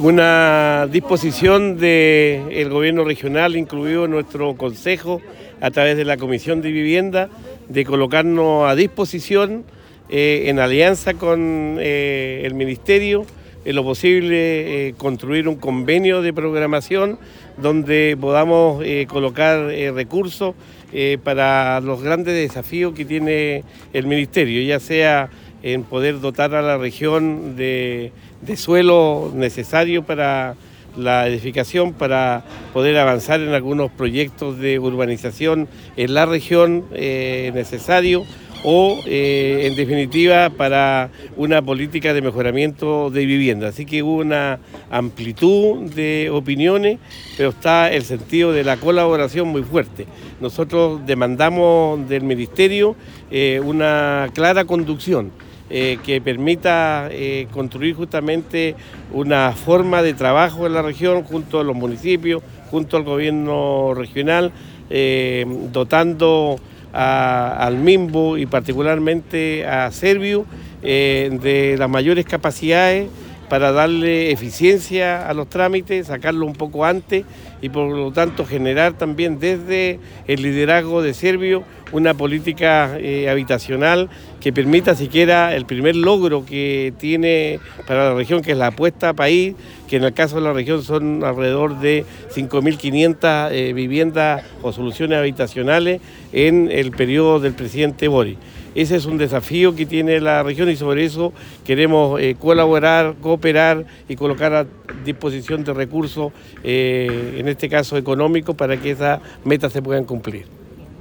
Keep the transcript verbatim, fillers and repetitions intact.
una disposición del gobierno regional, incluido nuestro consejo, a través de la Comisión de Vivienda, de colocarnos a disposición eh, en alianza con eh, el Ministerio, en lo posible eh, construir un convenio de programación donde podamos eh, colocar eh, recursos eh, para los grandes desafíos que tiene el Ministerio, ya sea en poder dotar a la región de, de suelo necesario para la edificación, para poder avanzar en algunos proyectos de urbanización en la región eh, necesario, o eh, en definitiva para una política de mejoramiento de vivienda. Así que hubo una amplitud de opiniones, pero está el sentido de la colaboración muy fuerte. Nosotros demandamos del Ministerio eh, una clara conducción eh, que permita eh, construir justamente una forma de trabajo en la región junto a los municipios, junto al gobierno regional, eh, dotando A, al MIMBU y particularmente a Serviu eh, de las mayores capacidades para darle eficiencia a los trámites, sacarlo un poco antes y por lo tanto generar también desde el liderazgo de Serviu una política eh, habitacional que permita siquiera el primer logro que tiene para la región, que es la apuesta a país, que en el caso de la región son alrededor de cinco mil quinientas eh, viviendas o soluciones habitacionales en el periodo del presidente Boric. Ese es un desafío que tiene la región y sobre eso queremos eh, colaborar, cooperar y colocar a disposición de recursos, eh, en este caso económicos, para que esas metas se puedan cumplir.